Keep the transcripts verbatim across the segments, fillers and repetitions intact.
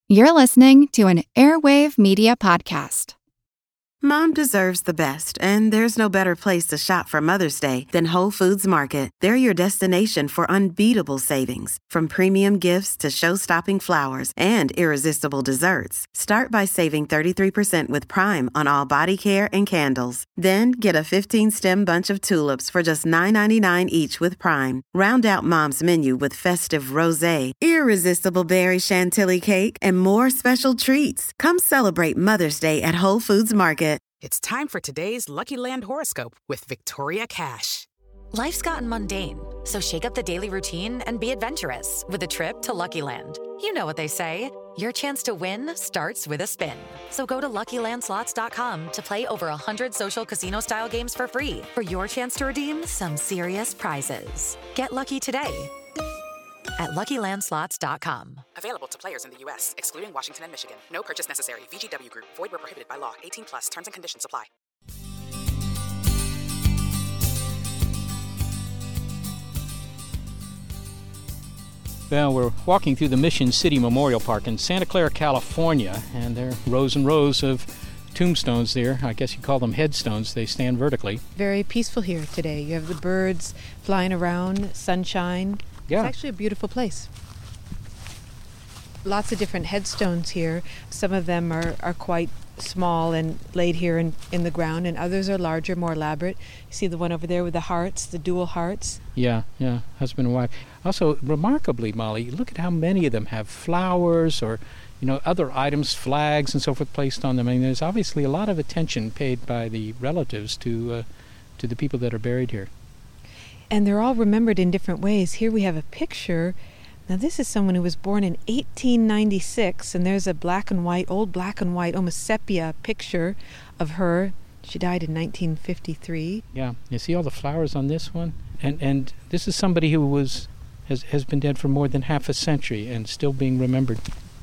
You're listening to an Airwave Media Podcast. Mom deserves the best, and there's no better place to shop for Mother's Day than Whole Foods Market. They're your destination for unbeatable savings, from premium gifts to show-stopping flowers and irresistible desserts. Start by saving thirty-three percent with Prime on all body care and candles. Then get a fifteen-stem bunch of tulips for just nine ninety-nine each with Prime. Round out Mom's menu with festive rosé, irresistible berry chantilly cake, and more special treats. Come celebrate Mother's Day at Whole Foods Market. It's time for today's Lucky Land horoscope with Victoria Cash. Life's gotten mundane, so shake up the daily routine and be adventurous with a trip to Lucky Land. You know what they say, your chance to win starts with a spin. So go to Lucky Land Slots dot com to play over one hundred social casino-style games for free for your chance to redeem some serious prizes. Get lucky today at Lucky Land Slots dot com. Available to players in the U S, excluding Washington and Michigan. No purchase necessary. V G W Group. Void where prohibited by law. eighteen plus. Terms and conditions apply. Well, we're walking through the Mission City Memorial Park in Santa Clara, California, and there are rows and rows of tombstones there. I guess you call them headstones. They stand vertically. Very peaceful here today. You have the birds flying around, sunshine. Yeah. It's actually a beautiful place. Lots of different headstones here. Some of them are, are quite small and laid here in, in the ground, and others are larger, more elaborate. You see the one over there with the hearts, the dual hearts. Yeah, yeah, husband and wife. Also, remarkably, Molly, look at how many of them have flowers or, you know, other items, flags and so forth placed on them. I mean, there's obviously a lot of attention paid by the relatives to uh, to the people that are buried here. And they're all remembered in different ways. Here we have a picture. Now this is someone who was born in eighteen ninety-six, and there's a black and white, old black and white, almost sepia picture of her. She died in nineteen fifty-three. Yeah, you see all the flowers on this one? And and this is somebody who was has, has been dead for more than half a century and still being remembered.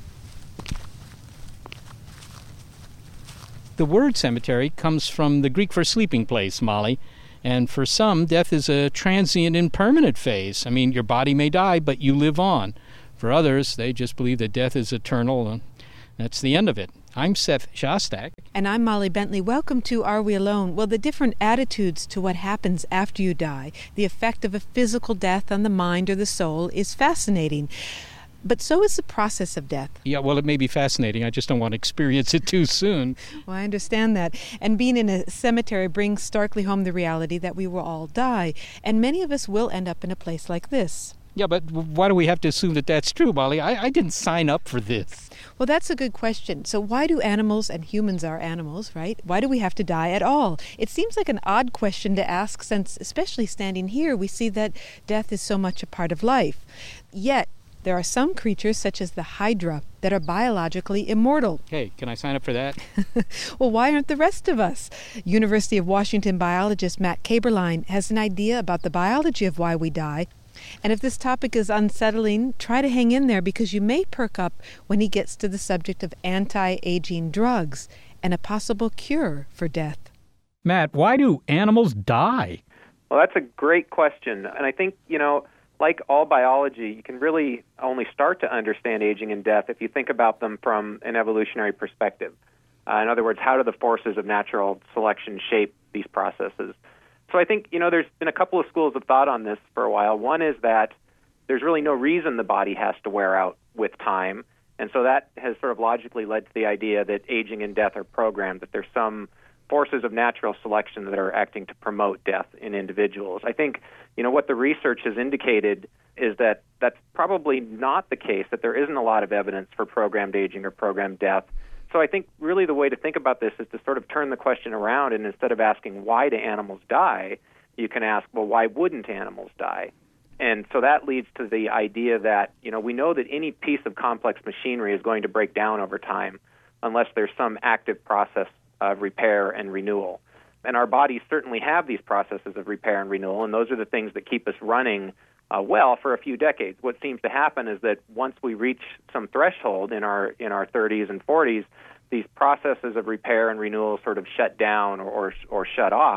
The word cemetery comes from the Greek for sleeping place, Molly. And for some, death is a transient and permanent phase. I mean, your body may die, but you live on. For others, they just believe that death is eternal, and that's the end of it. I'm Seth Shostak. And I'm Molly Bentley. Welcome to Are We Alone? Well, the different attitudes to what happens after you die, the effect of a physical death on the mind or the soul, is fascinating. But so is the process of death. Yeah, well, it may be fascinating. I just don't want to experience it too soon. Well, I understand that. And being in a cemetery brings starkly home the reality that we will all die. And many of us will end up in a place like this. Yeah, but why do we have to assume that that's true, Molly? I, I didn't sign up for this. Well, that's a good question. So why do animals, and humans are animals, right? Why do we have to die at all? It seems like an odd question to ask, since, especially standing here, we see that death is so much a part of life. Yet, there are some creatures, such as the hydra, that are biologically immortal. Hey, can I sign up for that? Well, why aren't the rest of us? University of Washington biologist Matt Kaeberlein has an idea about the biology of why we die. And if this topic is unsettling, try to hang in there, because you may perk up when he gets to the subject of anti-aging drugs and a possible cure for death. Matt, why do animals die? Well, that's a great question. And I think, you know, like all biology, you can really only start to understand aging and death if you think about them from an evolutionary perspective. Uh, in other words, how do the forces of natural selection shape these processes? So I think, you know, there's been a couple of schools of thought on this for a while. One is that there's really no reason the body has to wear out with time. And so that has sort of logically led to the idea that aging and death are programmed, that there's some forces of natural selection that are acting to promote death in individuals. I think, you know, what the research has indicated is that that's probably not the case, that there isn't a lot of evidence for programmed aging or programmed death. So I think really the way to think about this is to sort of turn the question around, and instead of asking why do animals die, you can ask, well, why wouldn't animals die? And so that leads to the idea that, you know, we know that any piece of complex machinery is going to break down over time unless there's some active process of repair and renewal. And our bodies certainly have these processes of repair and renewal, and those are the things that keep us running uh, well for a few decades. What seems to happen is that once we reach some threshold in our in our thirties and forties, these processes of repair and renewal sort of shut down or or, or shut off,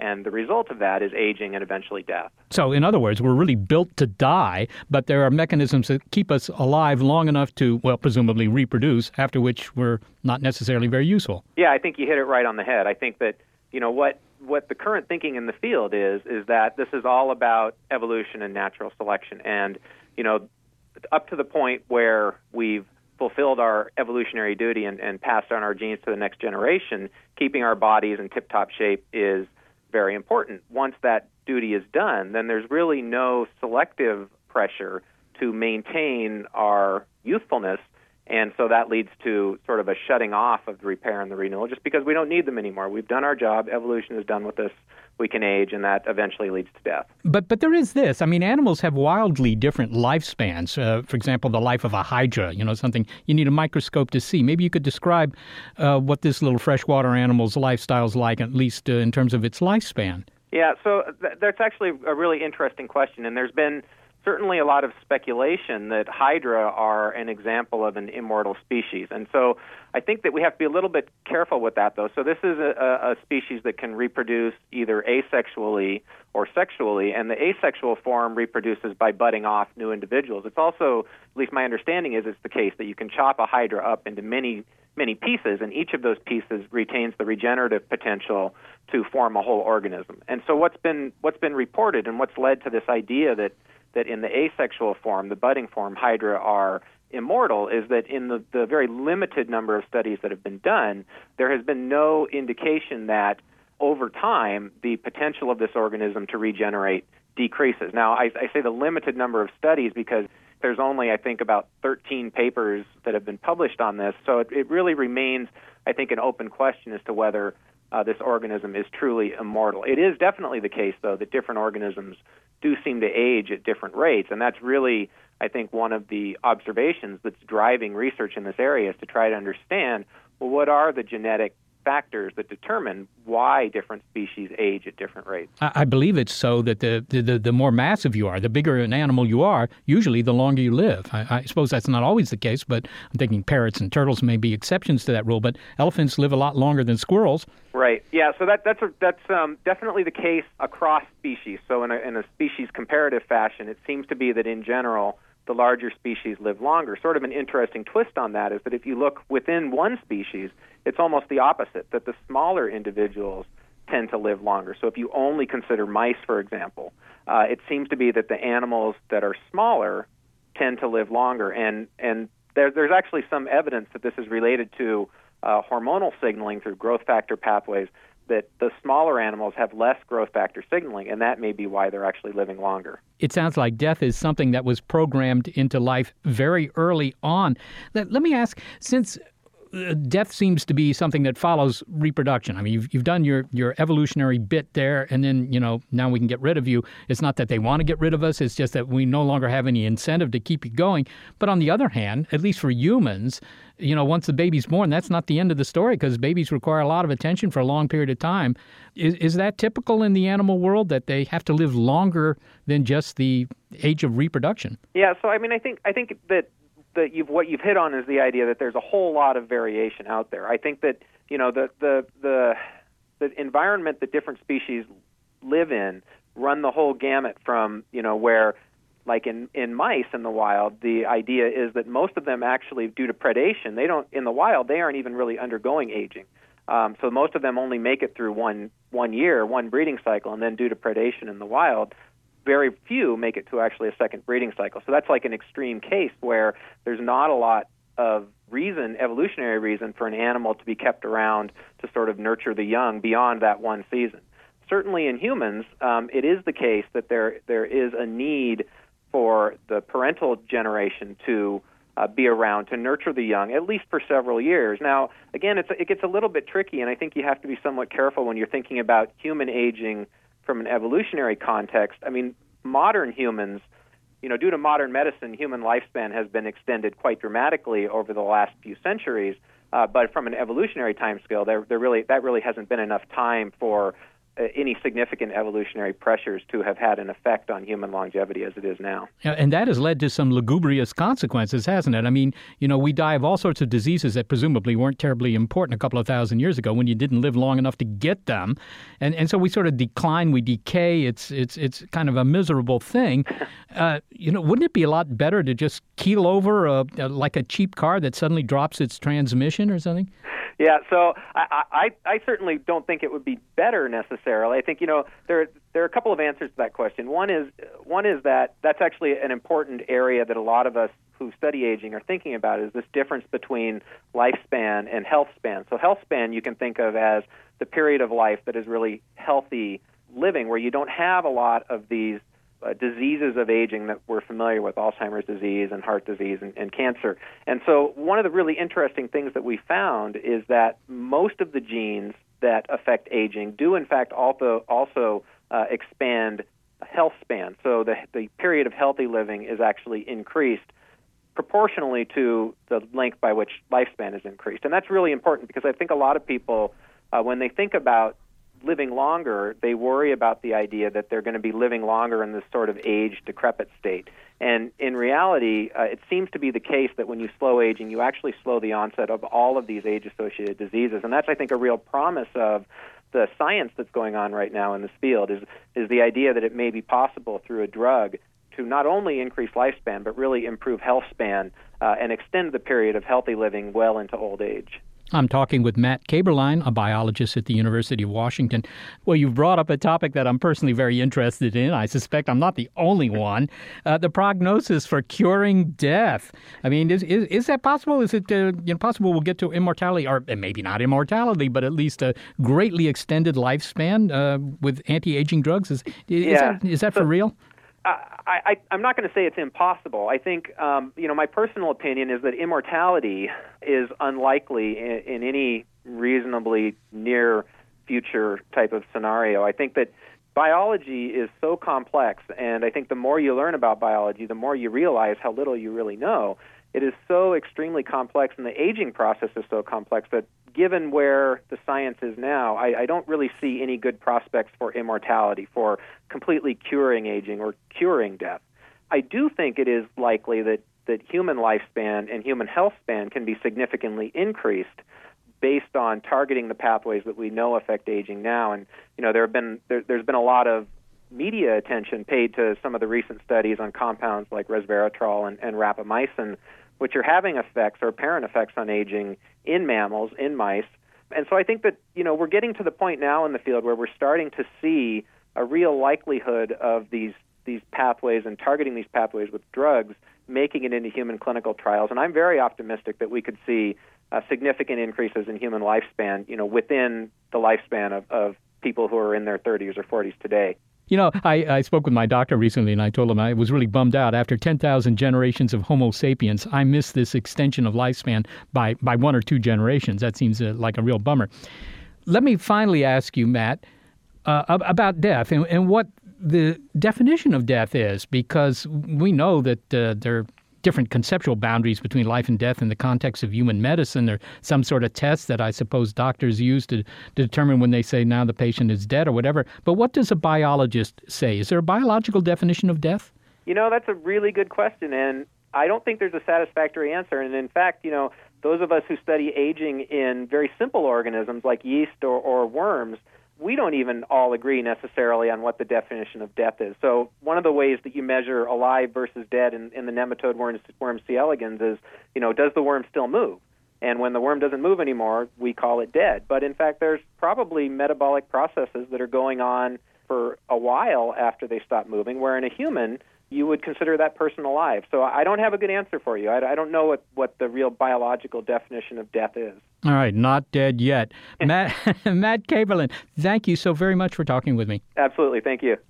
And the result of that is aging and eventually death. So, in other words, we're really built to die, but there are mechanisms that keep us alive long enough to, well, presumably reproduce, after which we're not necessarily very useful. Yeah, I think you hit it right on the head. I think that, you know, what what the current thinking in the field is, is that this is all about evolution and natural selection. And, you know, up to the point where we've fulfilled our evolutionary duty and, and passed on our genes to the next generation, keeping our bodies in tip-top shape is very important. Once that duty is done, then there's really no selective pressure to maintain our youthfulness, and so that leads to sort of a shutting off of the repair and the renewal just because we don't need them anymore. We've done our job. Evolution is done with us. We can age, and that eventually leads to death. But but there is this. I mean, animals have wildly different lifespans. Uh, for example, the life of a hydra, you know, something you need a microscope to see. Maybe you could describe uh, what this little freshwater animal's lifestyle is like, at least uh, in terms of its lifespan. Yeah, so th- that's actually a really interesting question, and there's been certainly a lot of speculation that hydra are an example of an immortal species. And so I think that we have to be a little bit careful with that, though. So this is a, a species that can reproduce either asexually or sexually, and the asexual form reproduces by budding off new individuals. It's also, at least my understanding is, it's the case that you can chop a hydra up into many many pieces, and each of those pieces retains the regenerative potential to form a whole organism. And so what's been what's been reported and what's led to this idea that that in the asexual form, the budding form, hydra are immortal, is that in the, the very limited number of studies that have been done, there has been no indication that over time the potential of this organism to regenerate decreases. Now, I, I say the limited number of studies because there's only, I think, about thirteen papers that have been published on this, so it, it really remains, I think, an open question as to whether uh, this organism is truly immortal. It is definitely the case, though, that different organisms do seem to age at different rates, and that's really, I think, one of the observations that's driving research in this area is to try to understand, well, what are the genetic factors that determine why different species age at different rates. I, I believe it's so that the, the, the more massive you are, the bigger an animal you are, usually the longer you live. I, I suppose that's not always the case, but I'm thinking parrots and turtles may be exceptions to that rule, but elephants live a lot longer than squirrels. Right. Yeah, so that, that's a, that's um, definitely the case across species. So in a, in a species comparative fashion, it seems to be that in general, the larger species live longer. Sort of an interesting twist on that is that if you look within one species, it's almost the opposite, that the smaller individuals tend to live longer. So if you only consider mice, for example, uh, it seems to be that the animals that are smaller tend to live longer. And, and there, there's actually some evidence that this is related to uh, hormonal signaling through growth factor pathways, that the smaller animals have less growth factor signaling, and that may be why they're actually living longer. It sounds like death is something that was programmed into life very early on. Let, let me ask, since death seems to be something that follows reproduction. I mean, you've, you've done your, your evolutionary bit there, and then, you know, now we can get rid of you. It's not that they want to get rid of us. It's just that we no longer have any incentive to keep you going. But on the other hand, at least for humans, you know, once the baby's born, that's not the end of the story because babies require a lot of attention for a long period of time. Is, is that typical in the animal world, that they have to live longer than just the age of reproduction? Yeah, so I mean, I think I think that that you've, what you've hit on is the idea that there's a whole lot of variation out there. I think that, you know, the the the, the environment that different species live in run the whole gamut from, you know, where, like in, in mice in the wild, the idea is that most of them actually, due to predation, they don't, in the wild, they aren't even really undergoing aging. Um, so most of them only make it through one one year, one breeding cycle, and then due to predation in the wild, very few make it to actually a second breeding cycle. So that's like an extreme case where there's not a lot of reason, evolutionary reason, for an animal to be kept around to sort of nurture the young beyond that one season. Certainly in humans, um, it is the case that there there is a need for the parental generation to uh, be around to nurture the young, at least for several years. Now, again, it's, it gets a little bit tricky, and I think you have to be somewhat careful when you're thinking about human aging from an evolutionary context. I mean, modern humans, you know, due to modern medicine, human lifespan has been extended quite dramatically over the last few centuries. Uh, but from an evolutionary timescale, there, there really that really hasn't been enough time for uh, any significant evolutionary pressures to have had an effect on human longevity as it is now. And that has led to some lugubrious consequences, hasn't it? I mean, you know, we die of all sorts of diseases that presumably weren't terribly important a couple of thousand years ago when you didn't live long enough to get them. And and so we sort of decline, we decay. It's it's it's kind of a miserable thing. Uh, you know, wouldn't it be a lot better to just keel over a, a, like a cheap car that suddenly drops its transmission or something? Yeah, so I, I, I certainly don't think it would be better necessarily. I think, you know, there there are a couple of answers to that question. One is one is that that's actually an important area that a lot of us who study aging are thinking about, is this difference between lifespan and health span. So health span you can think of as the period of life that is really healthy living, where you don't have a lot of these Uh, diseases of aging that we're familiar with, Alzheimer's disease and heart disease and, and cancer. And so one of the really interesting things that we found is that most of the genes that affect aging do in fact also, also uh, expand health span. So the, the period of healthy living is actually increased proportionally to the length by which lifespan is increased. And that's really important because I think a lot of people, uh, when they think about living longer, they worry about the idea that they're going to be living longer in this sort of age decrepit state. And in reality, uh, it seems to be the case that when you slow aging, you actually slow the onset of all of these age-associated diseases. And that's, I think, a real promise of the science that's going on right now in this field, is, is the idea that it may be possible through a drug to not only increase lifespan, but really improve health span uh, and extend the period of healthy living well into old age. I'm talking with Matt Kaeberlein, a biologist at the University of Washington. Well, you've brought up a topic that I'm personally very interested in. I suspect I'm not the only one. Uh, the prognosis for curing death. I mean, is is, is that possible? Is it uh, you know, possible we'll get to immortality, or maybe not immortality, but at least a greatly extended lifespan uh, with anti-aging drugs? Is, is, yeah. that, is that so, for real? I, I, I'm not going to say it's impossible. I think, um, you know, my personal opinion is that immortality is unlikely in, in any reasonably near future type of scenario. I think that biology is so complex, and I think the more you learn about biology, the more you realize how little you really know. It is so extremely complex, and the aging process is so complex that given where the science is now, I, I don't really see any good prospects for immortality, for completely curing aging or curing death. I do think it is likely that, that human lifespan and human health span can be significantly increased based on targeting the pathways that we know affect aging now. And, you know, there have been there, there's been a lot of media attention paid to some of the recent studies on compounds like resveratrol and, and rapamycin, which are having effects or apparent effects on aging in mammals, in mice. And so I think that, you know, we're getting to the point now in the field where we're starting to see a real likelihood of these these pathways and targeting these pathways with drugs, making it into human clinical trials. And I'm very optimistic that we could see uh, significant increases in human lifespan, you know, within the lifespan of, of people who are in their thirties or forties today. You know, I, I spoke with my doctor recently, and I told him I was really bummed out. After ten thousand generations of Homo sapiens, I missed this extension of lifespan by, by one or two generations. That seems uh, like a real bummer. Let me finally ask you, Matt, uh, about death and, and what the definition of death is, because we know that uh, there are different conceptual boundaries between life and death in the context of human medicine. There's some sort of test that I suppose doctors use to, to determine when they say now the patient is dead or whatever. But what does a biologist say? Is there a biological definition of death? You know, that's a really good question, and I don't think there's a satisfactory answer. And in fact, you know, those of us who study aging in very simple organisms like yeast or, or worms, we don't even all agree necessarily on what the definition of death is. So one of the ways that you measure alive versus dead in, in the nematode worm, worm C. elegans is, you know, does the worm still move? And when the worm doesn't move anymore, we call it dead. But in fact, there's probably metabolic processes that are going on for a while after they stop moving, where in a human, you would consider that person alive. So I don't have a good answer for you. I, I don't know what, what the real biological definition of death is. All right, not dead yet. Matt Matt Kaeberlein, thank you so very much for talking with me. Absolutely, thank you.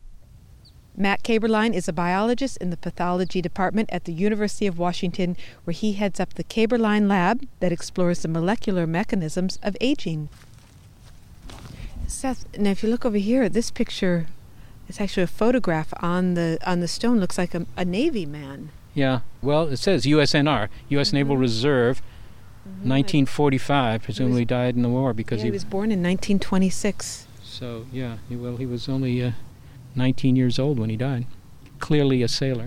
Matt Kaeberlein is a biologist in the pathology department at the University of Washington, where he heads up the Kaeberlein Lab that explores the molecular mechanisms of aging. Seth, now if you look over here, this picture, it's actually a photograph on the on the stone. Looks like a, a Navy man. Yeah, well, it says U S N R, U S Mm-hmm. Naval Reserve, mm-hmm. nineteen forty-five. Presumably was, died in the war because yeah, he, he was born in nineteen twenty-six. So, yeah, he, well, he was only uh, nineteen years old when he died. Clearly a sailor.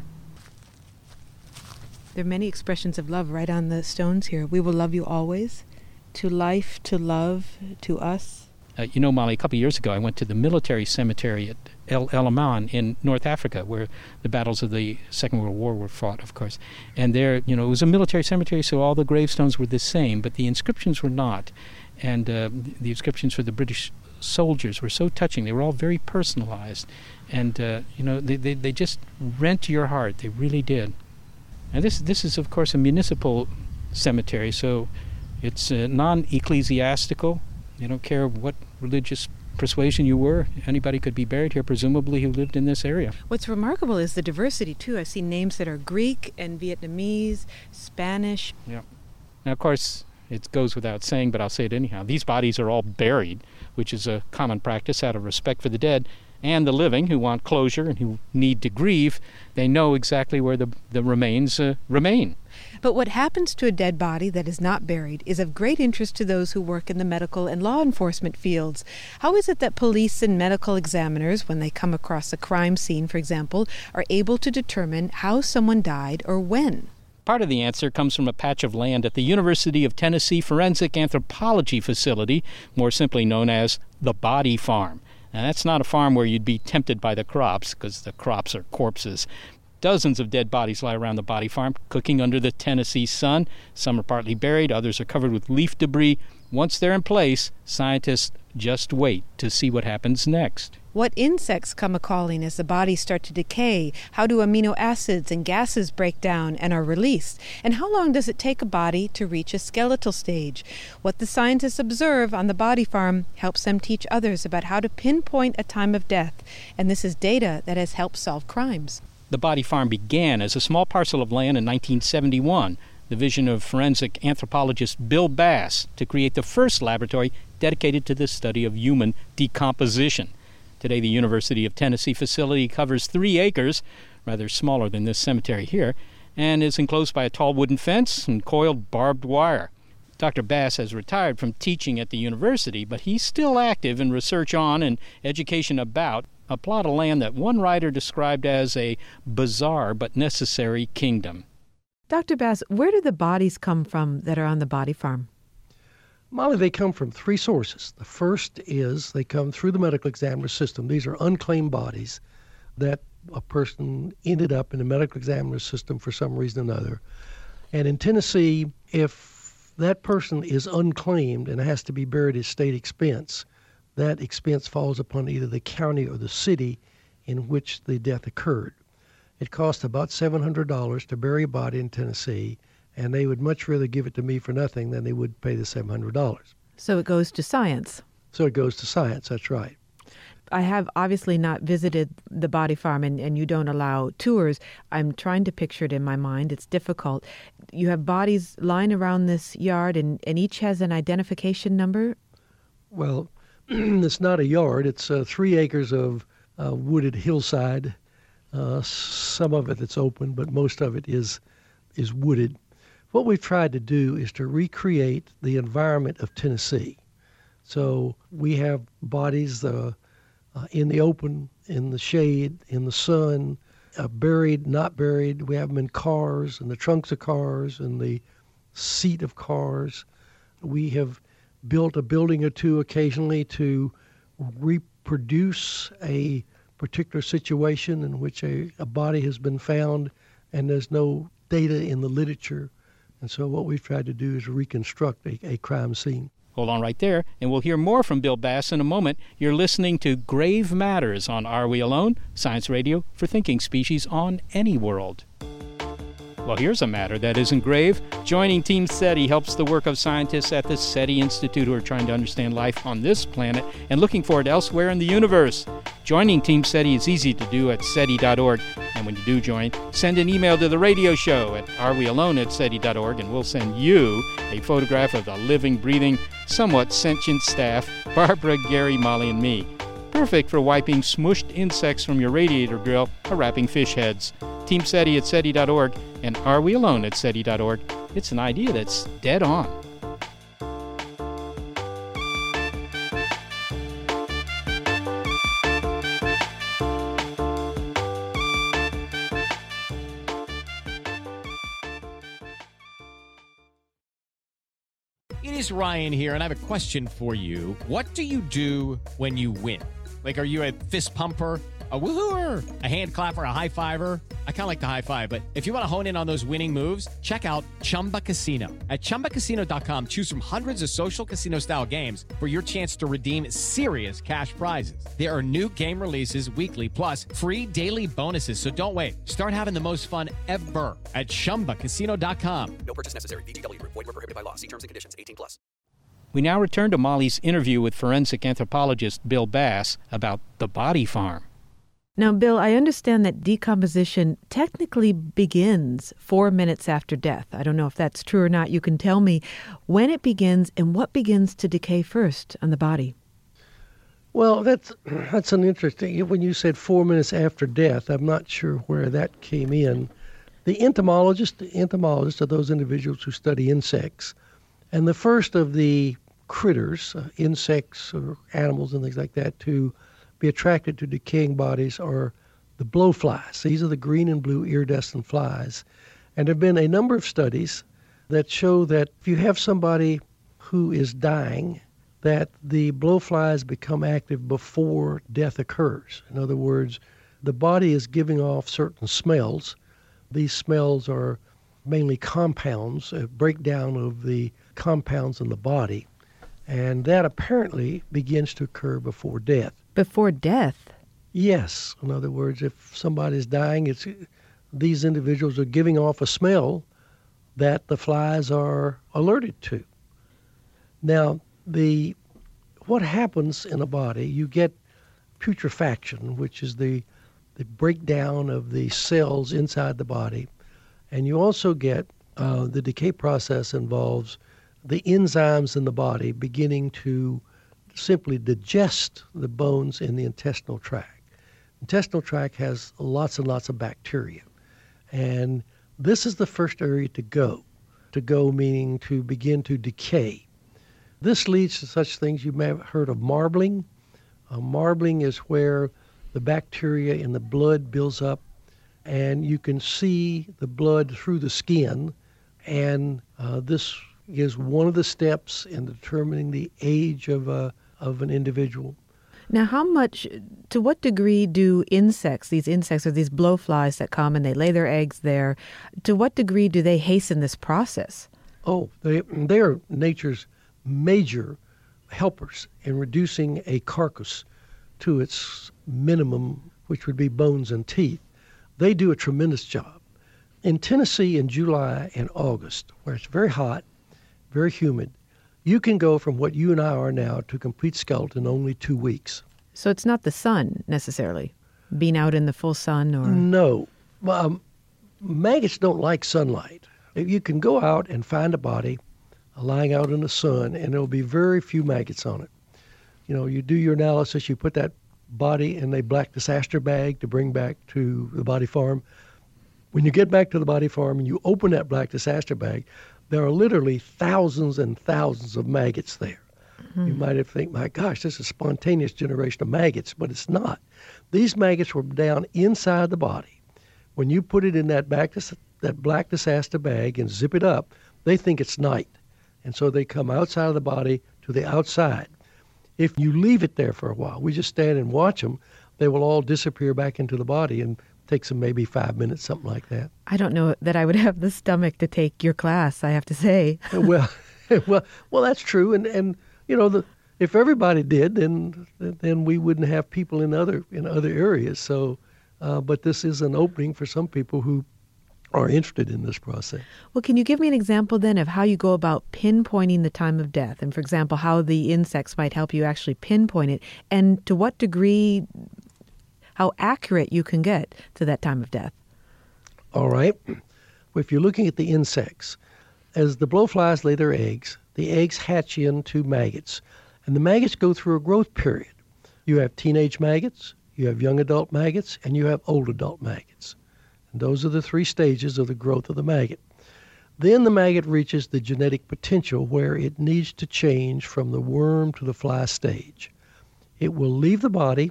There are many expressions of love right on the stones here. We will love you always. To life, to love, to us. Uh, you know, Molly, a couple of years ago I went to the military cemetery at El Alamein in North Africa, where the battles of the Second World War were fought, of course. And there, you know, it was a military cemetery, so all the gravestones were the same, but the inscriptions were not. And uh, the inscriptions for the British soldiers were so touching. They were all very personalized. And, uh, you know, they, they, they just rent your heart. They really did. And this, this is, of course, a municipal cemetery, so it's uh, non-ecclesiastical. They don't care what religious persuasion you were. Anybody could be buried here, presumably, who lived in this area. What's remarkable is the diversity, too. I've seen names that are Greek and Vietnamese, Spanish. Yeah. Now, of course, it goes without saying, but I'll say it anyhow. These bodies are all buried, which is a common practice out of respect for the dead and the living who want closure and who need to grieve. They know exactly where the, the remains uh, remain. But what happens to a dead body that is not buried is of great interest to those who work in the medical and law enforcement fields. How is it that police and medical examiners, when they come across a crime scene, for example, are able to determine how someone died or when? Part of the answer comes from a patch of land at the University of Tennessee Forensic Anthropology Facility, more simply known as the Body Farm. Now, that's not a farm where you'd be tempted by the crops, because the crops are corpses. Dozens of dead bodies lie around the Body Farm, cooking under the Tennessee sun. Some are partly buried, others are covered with leaf debris. Once they're in place, scientists just wait to see what happens next. What insects come a-calling as the bodies start to decay? How do amino acids and gases break down and are released? And how long does it take a body to reach a skeletal stage? What the scientists observe on the Body Farm helps them teach others about how to pinpoint a time of death. And this is data that has helped solve crimes. The Body Farm began as a small parcel of land in nineteen seventy-one, the vision of forensic anthropologist Bill Bass to create the first laboratory dedicated to the study of human decomposition. Today, the University of Tennessee facility covers three acres, rather smaller than this cemetery here, and is enclosed by a tall wooden fence and coiled barbed wire. Doctor Bass has retired from teaching at the university, but he's still active in research on and education about a plot of land that one writer described as a bizarre but necessary kingdom. Doctor Bass, where do the bodies come from that are on the Body Farm? Molly, they come from three sources. The first is they come through the medical examiner system. These are unclaimed bodies that a person ended up in the medical examiner system for some reason or another. And in Tennessee, if that person is unclaimed and has to be buried at state expense, that expense falls upon either the county or the city in which the death occurred. It costs about seven hundred dollars to bury a body in Tennessee, and they would much rather give it to me for nothing than they would pay the seven hundred dollars. So it goes to science. So it goes to science, that's right. I have obviously not visited the Body Farm, and, and you don't allow tours. I'm trying to picture it in my mind. It's difficult. You have bodies lying around this yard, and, and each has an identification number? Well, it's not a yard. It's uh, three acres of uh, wooded hillside. Uh, some of it that's open, but most of it is is wooded. What we've tried to do is to recreate the environment of Tennessee. So we have bodies uh, uh, in the open, in the shade, in the sun, uh, buried, not buried. We have them in cars, in the trunks of cars, in the seat of cars. We have built a building or two occasionally to reproduce a particular situation in which a, a body has been found and there's no data in the literature. And so what we've tried to do is reconstruct a, a crime scene. Hold on right there, and we'll hear more from Bill Bass in a moment. You're listening to Grave Matters on Are We Alone? Science radio for thinking species on any world. Well, here's a matter that isn't grave. Joining Team SETI helps the work of scientists at the SETI Institute who are trying to understand life on this planet and looking for it elsewhere in the universe. Joining Team SETI is easy to do at SETI dot org. And when you do join, send an email to the radio show at arewealone at SETI dot org, and we'll send you a photograph of the living, breathing, somewhat sentient staff, Barbara, Gary, Molly, and me. Perfect for wiping smushed insects from your radiator grill or wrapping fish heads. Team SETI at SETI dot org and Are We Alone at SETI dot org. It's an idea that's dead on. It is Ryan here, and I have a question for you. What do you do when you win? Like, are you a fist pumper, a woo-hooer, a hand clapper, a high fiver? I kind of like the high five, but if you want to hone in on those winning moves, check out Chumba Casino. At chumba casino dot com, choose from hundreds of social casino-style games for your chance to redeem serious cash prizes. There are new game releases weekly, plus free daily bonuses. So don't wait. Start having the most fun ever at chumba casino dot com. No purchase necessary. V G W. Void where prohibited by law. See terms and conditions. eighteen plus. We now return to Molly's interview with forensic anthropologist Bill Bass about the body farm. Now, Bill, I understand that decomposition technically begins four minutes after death. I don't know if that's true or not. You can tell me when it begins and what begins to decay first on the body. Well, that's that's an interesting. When you said four minutes after death, I'm not sure where that came in. The entomologists, the entomologists are those individuals who study insects, and the first of the critters, uh, insects or animals and things like that, to be attracted to decaying bodies are the blowflies. These are the green and blue iridescent flies. And there have been a number of studies that show that if you have somebody who is dying, that the blowflies become active before death occurs. In other words, the body is giving off certain smells. These smells are mainly compounds, a breakdown of the compounds in the body. And that apparently begins to occur before death. Before death? Yes. In other words, if somebody's dying, it's these individuals are giving off a smell that the flies are alerted to. Now, the what happens in a body, you get putrefaction, which is the the breakdown of the cells inside the body, and you also get uh, the decay process involves the enzymes in the body beginning to simply digest the bones in the intestinal tract. Intestinal tract has lots and lots of bacteria. And this is the first area to go. To go meaning to begin to decay. This leads to such things you may have heard of marbling. Uh, marbling is where the bacteria in the blood builds up and you can see the blood through the skin. And uh, this is one of the steps in determining the age of a of an individual. Now, how much, to what degree do insects, these insects or these blowflies that come and they lay their eggs there, to what degree do they hasten this process? Oh, they, they are nature's major helpers in reducing a carcass to its minimum, which would be bones and teeth. They do a tremendous job. In Tennessee in July and August, where it's very hot, very humid, you can go from what you and I are now to complete skeleton in only two weeks. So it's not the sun, necessarily, being out in the full sun? Or No. Um, maggots don't like sunlight. You can go out and find a body lying out in the sun, and there'll be very few maggots on it. You know, you do your analysis, you put that body in a black disaster bag to bring back to the body farm. When you get back to the body farm and you open that black disaster bag, there are literally thousands and thousands of maggots there. Mm-hmm. You might have think, my gosh, this is a spontaneous generation of maggots, but it's not. These maggots were down inside the body. When you put it in that, back, that black disaster bag and zip it up, they think it's night. And so they come outside of the body to the outside. If you leave it there for a while, we just stand and watch them, they will all disappear back into the body and takes them maybe five minutes, something like that. I don't know that I would have the stomach to take your class, I have to say. well, well, well, that's true. And, and you know, the, if everybody did, then then we wouldn't have people in other in other areas. So, uh, but this is an opening for some people who are interested in this process. Well, can you give me an example then of how you go about pinpointing the time of death? And for example, how the insects might help you actually pinpoint it, and to what degree, how accurate you can get to that time of death? All right. If you're looking at the insects, as the blowflies lay their eggs, the eggs hatch into maggots, and the maggots go through a growth period. You have teenage maggots, you have young adult maggots, and you have old adult maggots. And those are the three stages of the growth of the maggot. Then the maggot reaches the genetic potential where it needs to change from the worm to the fly stage. It will leave the body,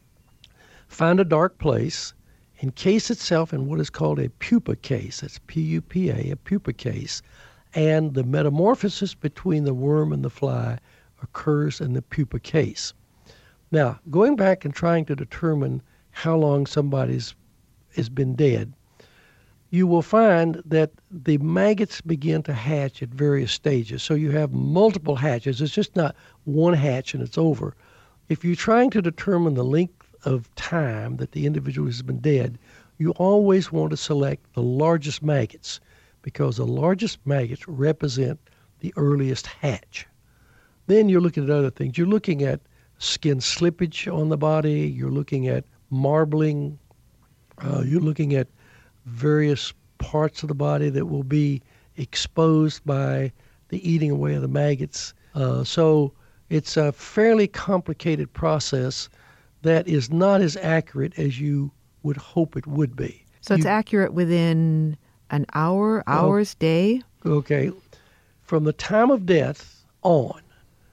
find a dark place, encase itself in what is called a pupa case. That's P U P A, a pupa case. and the metamorphosis between the worm and the fly occurs in the pupa case. Now, going back and trying to determine how long somebody's has been dead, you will find that the maggots begin to hatch at various stages. So you have multiple hatches. It's just not one hatch and it's over. If you're trying to determine the length of time that the individual has been dead, you always want to select the largest maggots because the largest maggots represent the earliest hatch. Then you're looking at other things. You're looking at skin slippage on the body. You're looking at marbling. Uh, you're looking at various parts of the body that will be exposed by the eating away of the maggots. Uh, so it's a fairly complicated process that is not as accurate as you would hope it would be. So it's you, accurate within an hour, hours, oh, day? Okay. From the time of death on,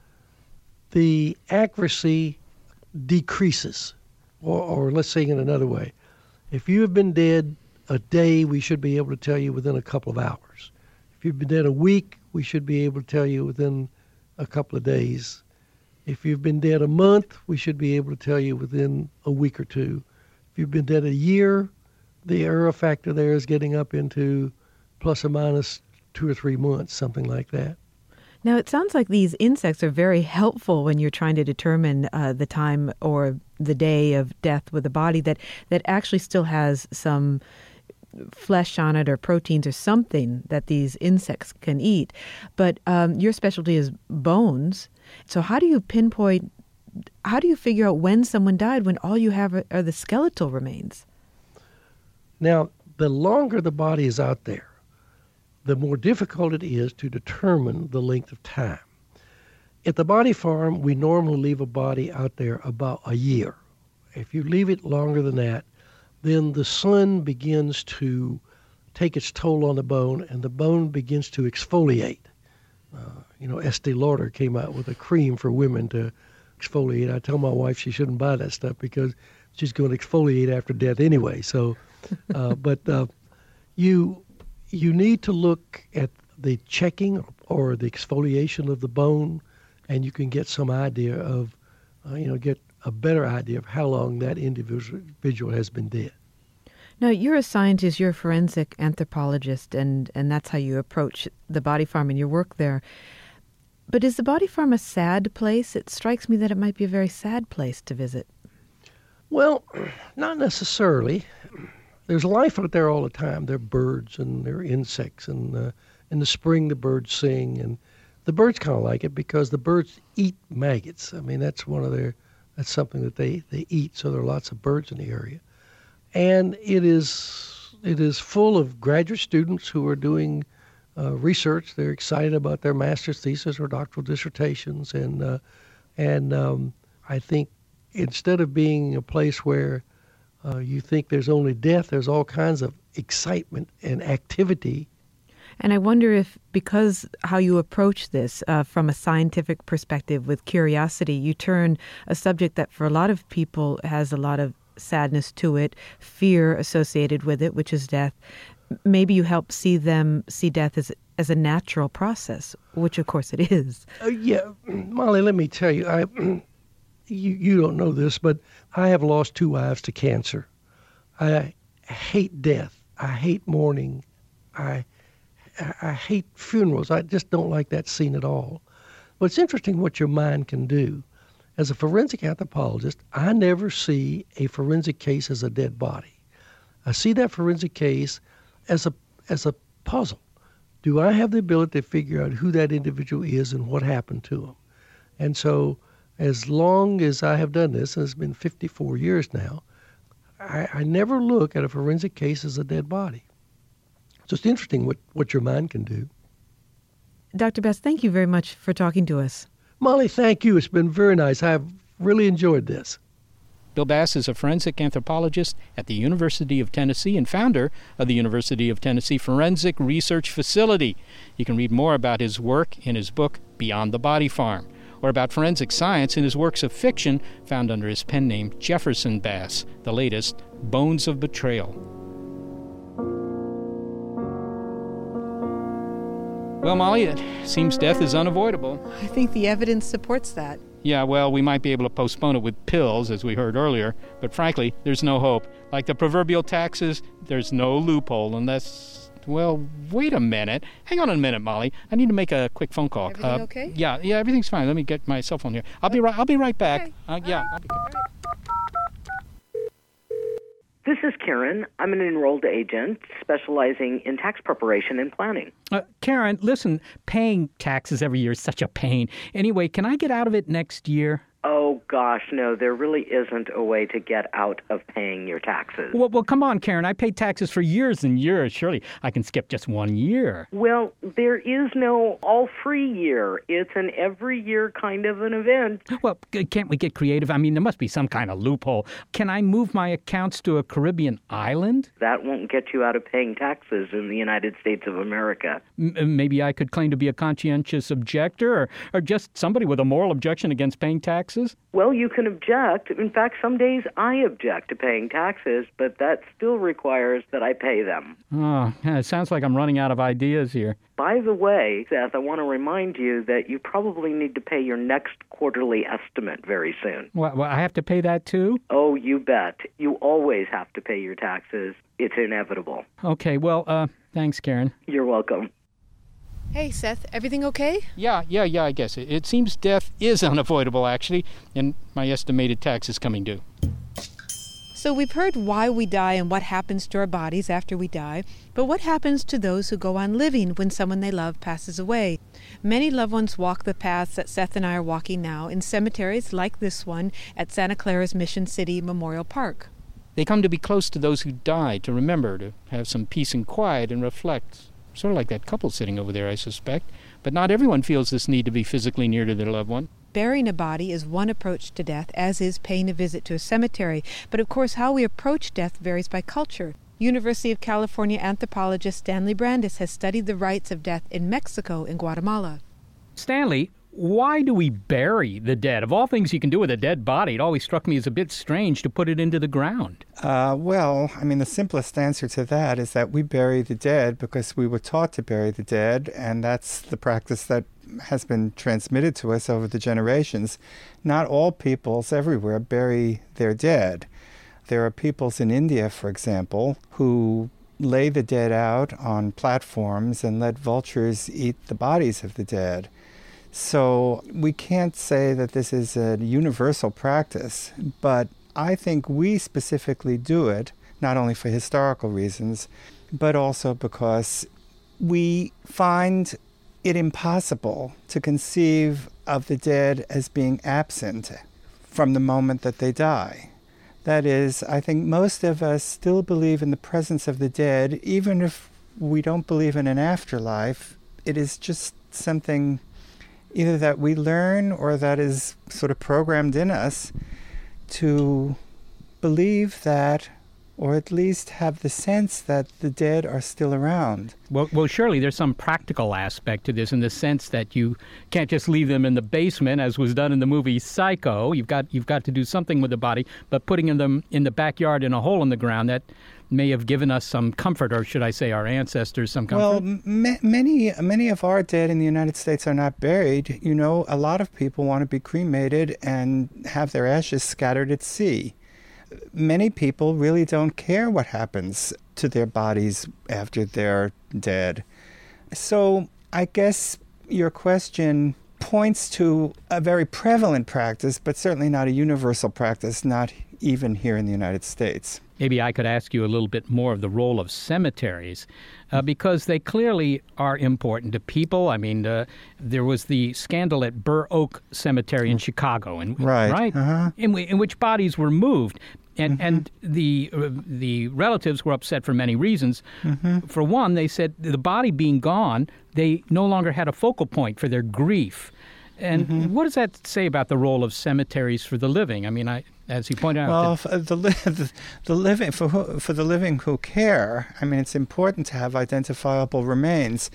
the accuracy decreases. Or, or let's say it in another way. If you have been dead a day, we should be able to tell you within a couple of hours. If you've been dead a week, we should be able to tell you within a couple of days. If you've been dead a month, we should be able to tell you within a week or two. If you've been dead a year, the error factor there is getting up into plus or minus two or three months, something like that. Now, it sounds like these insects are very helpful when you're trying to determine uh, the time or the day of death with a body that, that actually still has some flesh on it or proteins or something that these insects can eat. But um, your specialty is bones. So how do you pinpoint, how do you figure out when someone died when all you have are, are the skeletal remains? Now, the longer the body is out there, the more difficult it is to determine the length of time. At the body farm, we normally leave a body out there about a year. If you leave it longer than that, then the sun begins to take its toll on the bone, and the bone begins to exfoliate. Uh, you know, Estee Lauder came out with a cream for women to exfoliate. I tell my wife she shouldn't buy that stuff because she's going to exfoliate after death anyway. So, uh, but uh, you you need to look at the checking or the exfoliation of the bone, and you can get some idea of, uh, you know, get a better idea of how long that individual has been dead. Now, you're a scientist, you're a forensic anthropologist, and, and that's how you approach the body farm and your work there. But is the body farm a sad place? It strikes me that it might be a very sad place to visit. Well, not necessarily. There's life out there all the time. There are birds and there are insects, and uh, in the spring the birds sing, and the birds kind of like it because the birds eat maggots. I mean, that's one of their, that's something that they, they eat, so there are lots of birds in the area. And it is it is full of graduate students who are doing uh, research. They're excited about their master's thesis or doctoral dissertations, and uh, and um, I think instead of being a place where uh, you think there's only death, there's all kinds of excitement and activity. And I wonder if, because how you approach this uh, from a scientific perspective with curiosity, you turn a subject that for a lot of people has a lot of sadness to it, fear associated with it, which is death. Maybe you help see them see death as as a natural process, which of course it is. Uh, yeah, Molly, let me tell you, I you you don't know this, but I have lost two wives to cancer. I hate death. I hate mourning. I I hate funerals. I just don't like that scene at all. But it's interesting what your mind can do. As a forensic anthropologist, I never see a forensic case as a dead body. I see that forensic case as a as a puzzle. Do I have the ability to figure out who that individual is and what happened to him? And so as long as I have done this, and it's been fifty-four years now, I, I never look at a forensic case as a dead body. It's just interesting what, what your mind can do. Doctor Bass, thank you very much for talking to us. Molly, thank you. It's been very nice. I've really enjoyed this. Bill Bass is a forensic anthropologist at the University of Tennessee and founder of the University of Tennessee Forensic Research Facility. You can read more about his work in his book, Beyond the Body Farm, or about forensic science in his works of fiction found under his pen name Jefferson Bass, the latest, Bones of Betrayal. Well, Molly, it seems death is unavoidable. I think the evidence supports that. Yeah, well, we might be able to postpone it with pills, as we heard earlier, but frankly, there's no hope. Like the proverbial taxes, there's no loophole unless... Well, wait a minute. Hang on a minute, Molly. I need to make a quick phone call. Everything uh, okay? Yeah, yeah, everything's fine. Let me get my cell phone here. I'll be right. I'll be right back. Okay. Uh, yeah. I'll be... This is Karen. I'm an enrolled agent specializing in tax preparation and planning. Uh, Karen, listen, paying taxes every year is such a pain. Anyway, can I get out of it next year? Oh, gosh, no, there really isn't a way to get out of paying your taxes. Well, well, come on, Karen. I paid taxes for years and years. Surely I can skip just one year. Well, there is no all-free year. It's an every-year kind of an event. Well, c- can't we get creative? I mean, there must be some kind of loophole. Can I move my accounts to a Caribbean island? That won't get you out of paying taxes in the United States of America. M- maybe I could claim to be a conscientious objector or, or just somebody with a moral objection against paying taxes? Well, you can object. In fact, some days I object to paying taxes, but that still requires that I pay them. Oh, it sounds like I'm running out of ideas here. By the way, Seth, I want to remind you that you probably need to pay your next quarterly estimate very soon. Well, well, I have to pay that too? Oh, you bet. You always have to pay your taxes. It's inevitable. Okay, well, uh, thanks, Karen. You're welcome. Hey, Seth, everything okay? Yeah, yeah, yeah, I guess. It, it seems death is unavoidable, actually, and my estimated tax is coming due. So we've heard why we die and what happens to our bodies after we die, but what happens to those who go on living when someone they love passes away? Many loved ones walk the paths that Seth and I are walking now in cemeteries like this one at Santa Clara's Mission City Memorial Park. They come to be close to those who died, to remember, to have some peace and quiet and reflect. Sort of like that couple sitting over there, I suspect. But not everyone feels this need to be physically near to their loved one. Burying a body is one approach to death, as is paying a visit to a cemetery. But of course, how we approach death varies by culture. University of California anthropologist Stanley Brandis has studied the rites of death in Mexico and Guatemala. Stanley, why do we bury the dead? Of all things you can do with a dead body, it always struck me as a bit strange to put it into the ground. Uh, well, I mean, the simplest answer to that is that we bury the dead because we were taught to bury the dead, and that's the practice that has been transmitted to us over the generations. Not all peoples everywhere bury their dead. There are peoples in India, for example, who lay the dead out on platforms and let vultures eat the bodies of the dead. So we can't say that this is a universal practice, but I think we specifically do it, not only for historical reasons, but also because we find it impossible to conceive of the dead as being absent from the moment that they die. That is, I think most of us still believe in the presence of the dead, even if we don't believe in an afterlife. It is just something either that we learn or that is sort of programmed in us to believe that, or at least have the sense that the dead are still around. Well, well, surely there's some practical aspect to this in the sense that you can't just leave them in the basement, as was done in the movie Psycho. You've got you've got to do something with the body, but putting them in the backyard in a hole in the ground, that may have given us some comfort, or should I say our ancestors some comfort? Well, m- many many of our dead in the United States are not buried. You know, a lot of people want to be cremated and have their ashes scattered at sea. Many people really don't care what happens to their bodies after they're dead. So I guess your question points to a very prevalent practice, but certainly not a universal practice, not even here in the United States. Maybe I could ask you a little bit more of the role of cemeteries, uh, because they clearly are important to people. I mean, uh, there was the scandal at Burr Oak Cemetery in Chicago, and right, right, uh-huh. in, w- in which bodies were moved, and mm-hmm. and the uh, the relatives were upset for many reasons. Mm-hmm. For one, they said the body being gone, they no longer had a focal point for their grief. And mm-hmm. what does that say about the role of cemeteries for the living? I mean, I, as you pointed out, well, that, the, the the living for who, for the living who care. I mean, it's important to have identifiable remains.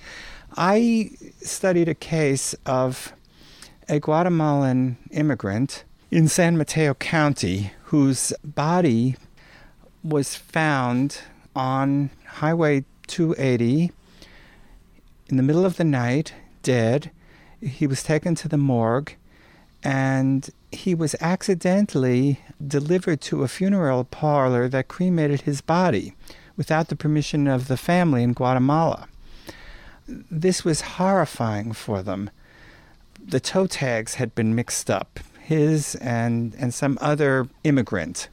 I studied a case of a Guatemalan immigrant in San Mateo County whose body was found on Highway two eighty in the middle of the night, dead. He was taken to the morgue, and he was accidentally delivered to a funeral parlor that cremated his body without the permission of the family in Guatemala. This was horrifying for them. The toe tags had been mixed up, his and, and some other immigrant.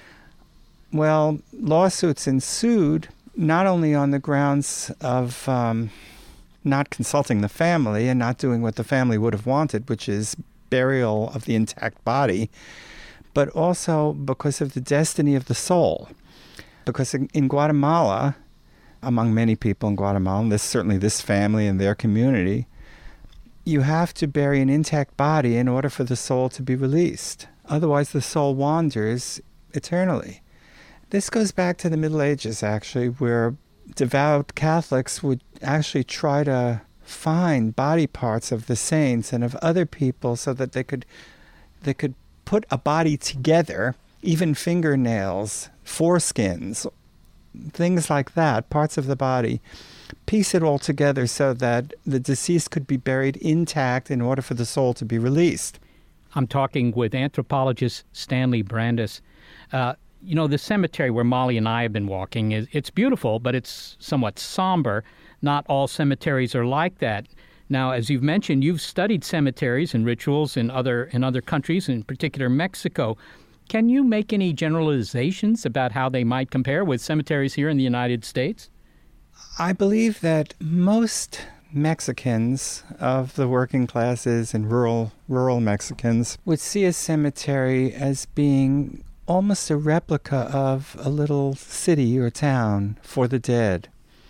Well, lawsuits ensued, not only on the grounds of um, not consulting the family and not doing what the family would have wanted, which is burial of the intact body, but also because of the destiny of the soul. Because in, in Guatemala, among many people in Guatemala, this certainly this family and their community, you have to bury an intact body in order for the soul to be released. Otherwise, the soul wanders eternally. This goes back to the Middle Ages, actually, where devout Catholics would actually try to find body parts of the saints and of other people so that they could they could put a body together, even fingernails, foreskins, things like that, parts of the body, piece it all together so that the deceased could be buried intact in order for the soul to be released. I'm talking with anthropologist Stanley Brandis. Uh, you know, the cemetery where Molly and I have been walking, is it's beautiful, but it's somewhat somber. Not all cemeteries are like that. Now, as you've mentioned, you've studied cemeteries and rituals in other in other countries, in particular Mexico. Can you make any generalizations about how they might compare with cemeteries here in the United States? I believe that most Mexicans of the working classes and rural rural Mexicans would see a cemetery as being almost a replica of a little city or town for the dead.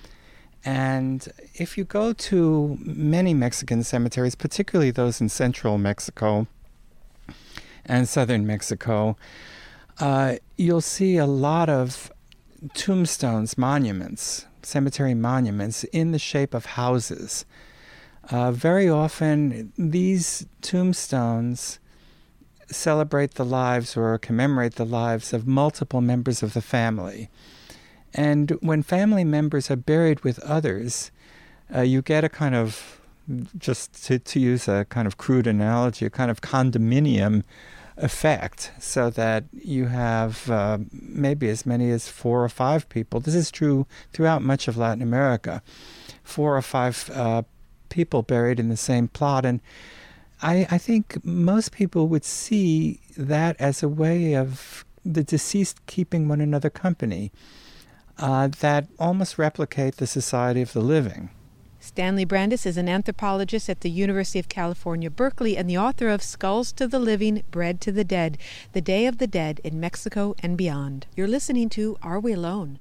And if you go to many Mexican cemeteries, particularly those in central Mexico and southern Mexico, uh, you'll see a lot of tombstones, monuments, cemetery monuments in the shape of houses. Uh, very often, these tombstones celebrate the lives or commemorate the lives of multiple members of the family. And when family members are buried with others, uh, you get a kind of, just to, to use a kind of crude analogy, a kind of condominium effect, so that you have uh, maybe as many as four or five people. This is true throughout much of Latin America. Four or five uh, people buried in the same plot. And I, I think most people would see that as a way of the deceased keeping one another company. Uh, that almost replicate the society of the living. Stanley Brandis is an anthropologist at the University of California, Berkeley, and the author of Skulls to the Living, Bread to the Dead, The Day of the Dead in Mexico and Beyond. You're listening to Are We Alone?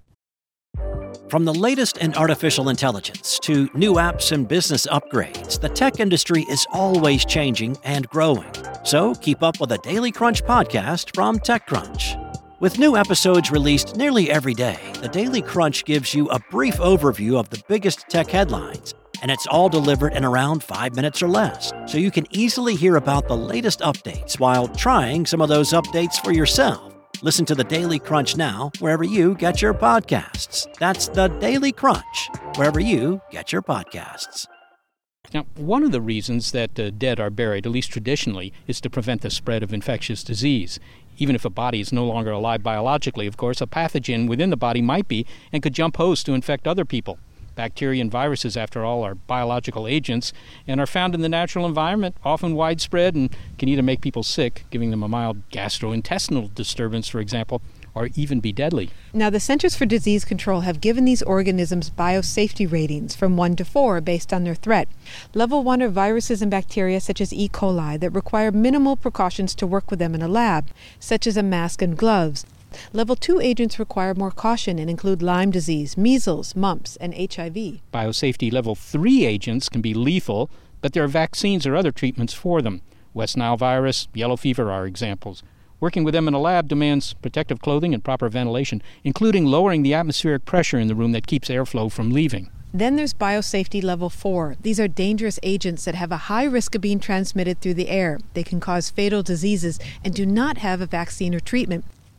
From the latest in artificial intelligence to new apps and business upgrades, the tech industry is always changing and growing. So keep up with the Daily Crunch podcast from TechCrunch. With new episodes released nearly every day, the Daily Crunch gives you a brief overview of the biggest tech headlines, and it's all delivered in around five minutes or less, so you can easily hear about the latest updates while trying some of those updates for yourself. Listen to the Daily Crunch now, wherever you get your podcasts. That's the Daily Crunch, wherever you get your podcasts. Now, one of the reasons that uh, dead are buried, at least traditionally, is to prevent the spread of infectious disease. Even if a body is no longer alive biologically, of course, a pathogen within the body might be and could jump host to infect other people. Bacteria and viruses, after all, are biological agents and are found in the natural environment, often widespread, and can either make people sick, giving them a mild gastrointestinal disturbance, for example, or even be deadly. Now, the Centers for Disease Control have given these organisms biosafety ratings from one to four based on their threat. Level one are viruses and bacteria such as E. coli that require minimal precautions to work with them in a lab, such as a mask and gloves. Level two agents require more caution and include Lyme disease, measles, mumps, and H I V. Biosafety level three agents can be lethal, but there are vaccines or other treatments for them. West Nile virus, yellow fever are examples. Working with them in a lab demands protective clothing and proper ventilation, including lowering the atmospheric pressure in the room that keeps airflow from leaving. Then there's biosafety level four. These are dangerous agents that have a high risk of being transmitted through the air. They can cause fatal diseases and do not have a vaccine or treatment.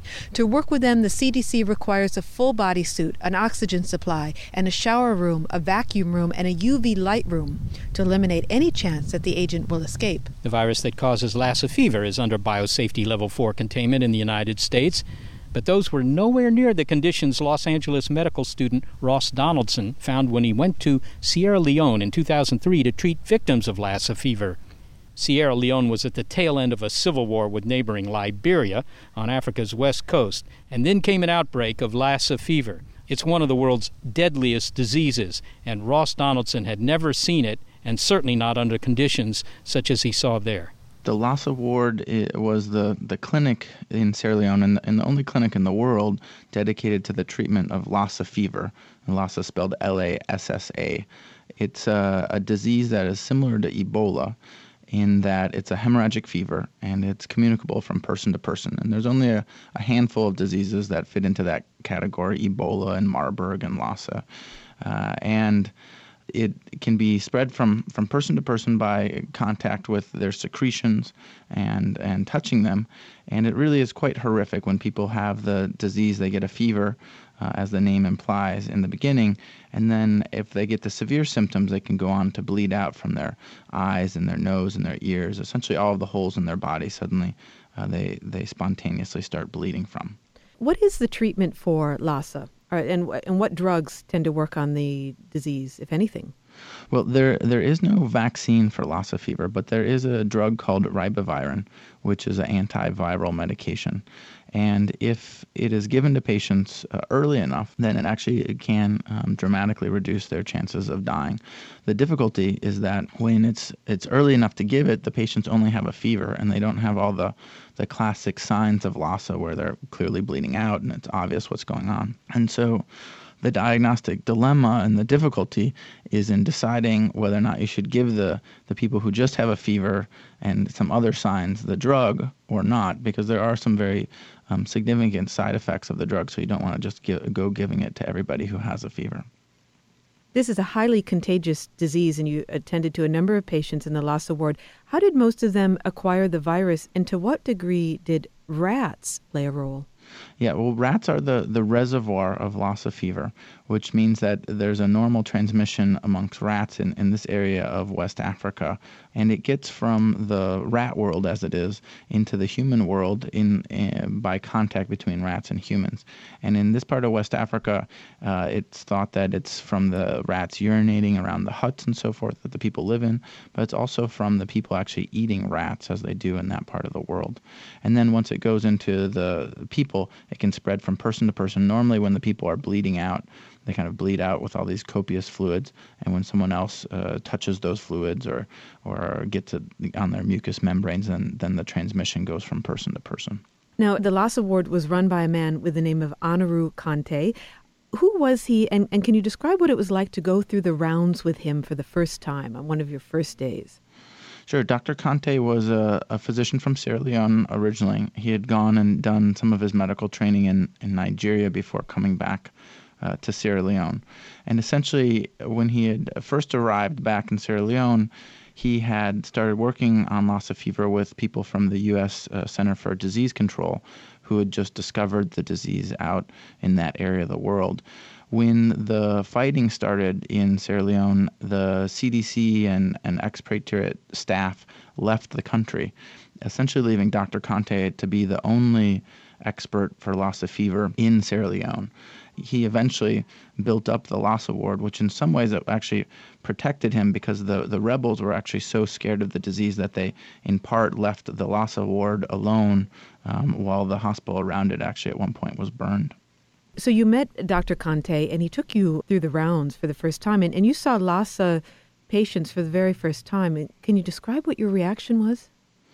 To work with them, the C D C requires a full body suit, an oxygen supply, and a shower room, a vacuum room, and a U V light room to eliminate any chance that the agent will escape. The virus that causes Lassa fever is under biosafety level four containment in the United States, but those were nowhere near the conditions Los Angeles medical student Ross Donaldson found when he went to Sierra Leone in two thousand three to treat victims of Lassa fever. Sierra Leone was at the tail end of a civil war with neighboring Liberia on Africa's west coast, and then came an outbreak of Lassa fever. It's one of the world's deadliest diseases, and Ross Donaldson had never seen it, and certainly not under conditions such as he saw there. The Lassa ward was the, the clinic in Sierra Leone and the, and the only clinic in the world dedicated to the treatment of Lassa fever. And Lassa spelled L A S S A. It's a, a disease that is similar to Ebola, in that it's a hemorrhagic fever and it's communicable from person to person. And there's only a, a handful of diseases that fit into that category, Ebola and Marburg and Lassa. Uh, and it can be spread from, from person to person by contact with their secretions and, and touching them. And it really is quite horrific when people have the disease. They get a fever, uh, as the name implies in the beginning, and then if they get the severe symptoms, they can go on to bleed out from their eyes and their nose and their ears. Essentially all of the holes in their body suddenly uh, they, they spontaneously start bleeding from. What is the treatment for Lassa? Or, and, and what drugs tend to work on the disease, if anything? Well, there there is no vaccine for Lassa fever, but there is a drug called ribavirin, which is an antiviral medication. And if it is given to patients uh, early enough, then it actually it can um, dramatically reduce their chances of dying. The difficulty is that when it's it's early enough to give it, the patients only have a fever and they don't have all the, the classic signs of Lassa where they're clearly bleeding out and it's obvious what's going on. And so the diagnostic dilemma and the difficulty is in deciding whether or not you should give the, the people who just have a fever and some other signs the drug or not, because there are some very um, significant side effects of the drug, so you don't want to just give, go giving it to everybody who has a fever. This is a highly contagious disease, and you attended to a number of patients in the Lassa ward. How did most of them acquire the virus, and to what degree did rats play a role? Yeah, well, rats are the, the reservoir of Lassa fever, which means that there's a normal transmission amongst rats in, in this area of West Africa, and it gets from the rat world, as it is, into the human world in, in by contact between rats and humans. And in this part of West Africa, uh, it's thought that it's from the rats urinating around the huts and so forth that the people live in, but it's also from the people actually eating rats, as they do in that part of the world. And then once it goes into the people, it can spread from person to person. Normally when the people are bleeding out, they kind of bleed out with all these copious fluids, and when someone else uh, touches those fluids or or gets it on their mucous membranes, then, then the transmission goes from person to person. Now, the Lassa ward was run by a man with the name of Anaru Kante. Who was he, and, and can you describe what it was like to go through the rounds with him for the first time on one of your first days? Sure. Doctor Kante was a, a physician from Sierra Leone originally. He had gone and done some of his medical training in, in Nigeria before coming back uh, to Sierra Leone. And essentially, when he had first arrived back in Sierra Leone, he had started working on Lassa fever with people from the U S Uh, Center for Disease Control who had just discovered the disease out in that area of the world. When the fighting started in Sierra Leone, the C D C and, and expatriate staff left the country, essentially leaving Doctor Kante to be the only expert for Lassa fever in Sierra Leone. He eventually built up the Lassa ward, which in some ways it actually protected him because the, the rebels were actually so scared of the disease that they, in part, left the Lassa ward alone um, while the hospital around it actually at one point was burned. So you met Doctor Kante, and he took you through the rounds for the first time, and, and you saw Lassa patients for the very first time. Can you describe what your reaction was?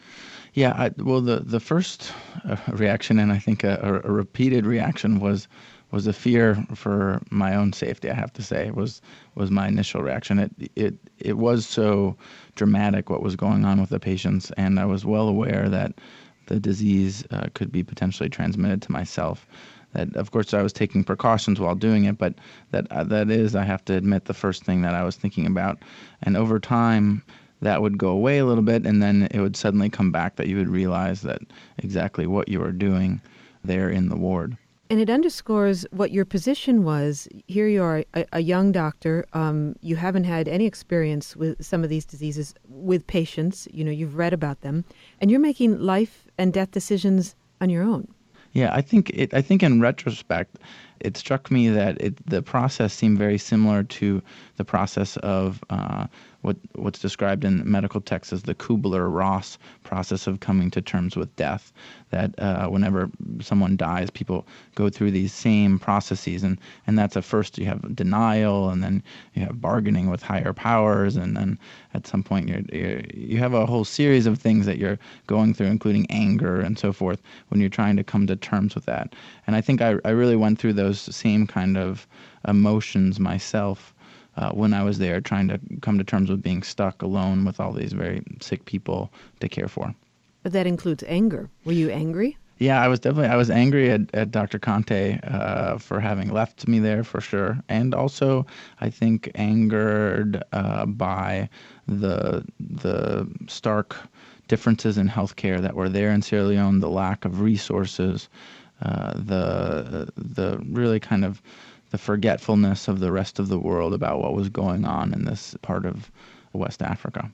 Yeah, I, well, the, the first uh, reaction, and I think a, a repeated reaction, was was a fear for my own safety, I have to say, was was my initial reaction. It, it, it was so dramatic what was going on with the patients, and I was well aware that the disease uh, could be potentially transmitted to myself. That, of course, I was taking precautions while doing it, but that uh, that is, I have to admit, the first thing that I was thinking about. And over time, that would go away a little bit, and then it would suddenly come back that you would realize that exactly what you were doing there in the ward. And it underscores what your position was. Here you are, a, a young doctor. Um, you haven't had any experience with some of these diseases with patients. You know, you've read about them. And you're making life and death decisions on your own. Yeah, I think it. I think in retrospect, it struck me that it, the process seemed very similar to the process of uh, what what's described in medical texts as the Kubler-Ross process of coming to terms with death. That uh, whenever someone dies, people go through these same processes, and, and that's at first you have denial, and then you have bargaining with higher powers, and then at some point you're, you're, you have a whole series of things that you're going through, including anger and so forth, when you're trying to come to terms with that. And I think I, I really went through those same kind of emotions myself uh, when I was there, trying to come to terms with being stuck alone with all these very sick people to care for. But that includes anger. Were you angry? Yeah, I was definitely, I was angry at, at Doctor Conte uh, for having left me there for sure. And also, I think, angered uh, by the the stark differences in healthcare that were there in Sierra Leone, the lack of resources, uh, the the really kind of the forgetfulness of the rest of the world about what was going on in this part of West Africa.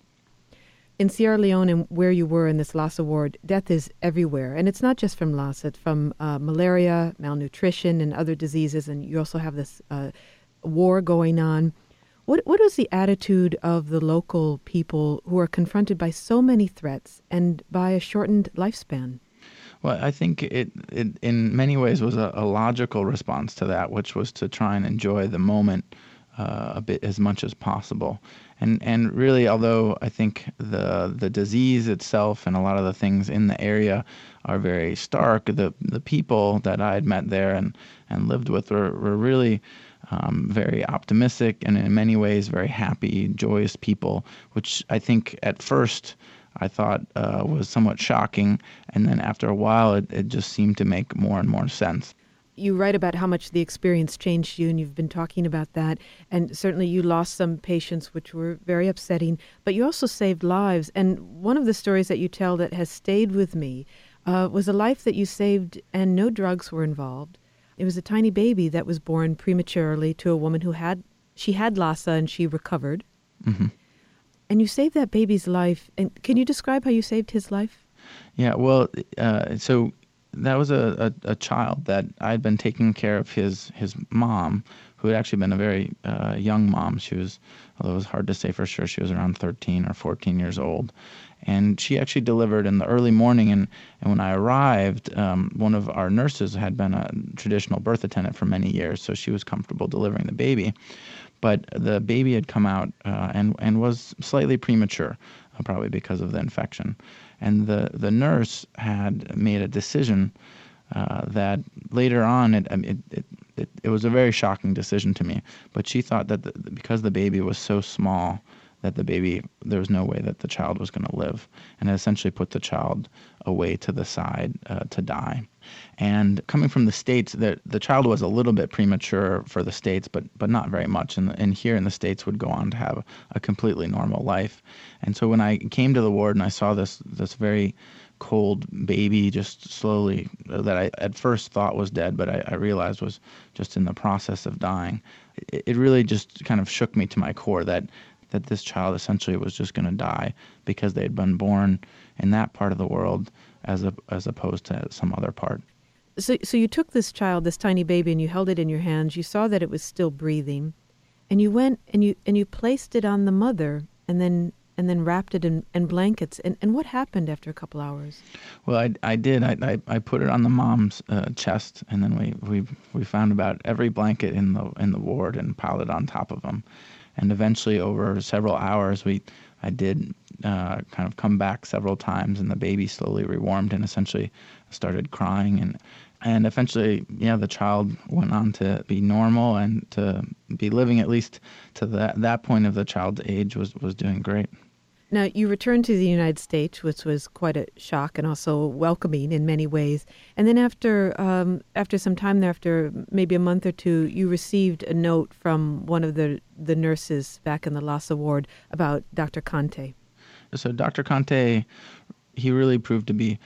In Sierra Leone and where you were in this Lassa ward, death is everywhere. And it's not just from Lassa, it's from uh, malaria, malnutrition, and other diseases. And you also have this uh, war going on. What What is the attitude of the local people who are confronted by so many threats and by a shortened lifespan? Well, I think it, it in many ways was a, a logical response to that, which was to try and enjoy the moment uh, a bit as much as possible. And and really, although I think the the disease itself and a lot of the things in the area are very stark, the the people that I had met there and, and lived with were, were really um, very optimistic and in many ways very happy, joyous people, which I think at first I thought uh, was somewhat shocking. And then after a while, it, it just seemed to make more and more sense. You write about how much the experience changed you, and you've been talking about that. And certainly you lost some patients, which were very upsetting, but you also saved lives. And one of the stories that you tell that has stayed with me uh, was a life that you saved and no drugs were involved. It was a tiny baby that was born prematurely to a woman who had, she had Lassa and she recovered. Mm-hmm. And you saved that baby's life. And can you describe how you saved his life? Yeah, well, uh, so... That was a, a, a child that I had been taking care of his, his mom, who had actually been a very uh, young mom. She was, although it was hard to say for sure, she was around thirteen or fourteen years old. And she actually delivered in the early morning. And, and when I arrived, um, one of our nurses had been a traditional birth attendant for many years, so she was comfortable delivering the baby. But the baby had come out uh, and, and was slightly premature, uh, probably because of the infection. And the, the nurse had made a decision uh, that later on, it, it, it, it, it was a very shocking decision to me, but she thought that the, because the baby was so small, that the baby, there was no way that the child was going to live, and it essentially put the child away to the side uh, to die. And coming from the States, the, the child was a little bit premature for the States, but but not very much. And, and here in the States would go on to have a completely normal life. And so when I came to the ward and I saw this this very cold baby just slowly, that I at first thought was dead, but I, I realized was just in the process of dying, it, it really just kind of shook me to my core that that this child essentially was just going to die because they had been born in that part of the world as a, as opposed to some other part. So so you took this child, this tiny baby, and you held it in your hands. You saw that it was still breathing, and you went and you and you placed it on the mother, and then and then wrapped it in, in blankets. And, and what happened after a couple hours? Well, I, I did. I, I I put it on the mom's uh, chest, and then we, we we found about every blanket in the in the ward and piled it on top of them. And eventually, over several hours, we I did uh, kind of come back several times, and the baby slowly rewarmed and essentially started crying. And and eventually, yeah, the child went on to be normal and to be living, at least to that that point of the child's age, was, was doing great. Now, you returned to the United States, which was quite a shock and also welcoming in many ways. And then after um, after some time there, after maybe a month or two, you received a note from one of the, the nurses back in the Lassa ward about Doctor Conte. So Doctor Conte, he really proved to be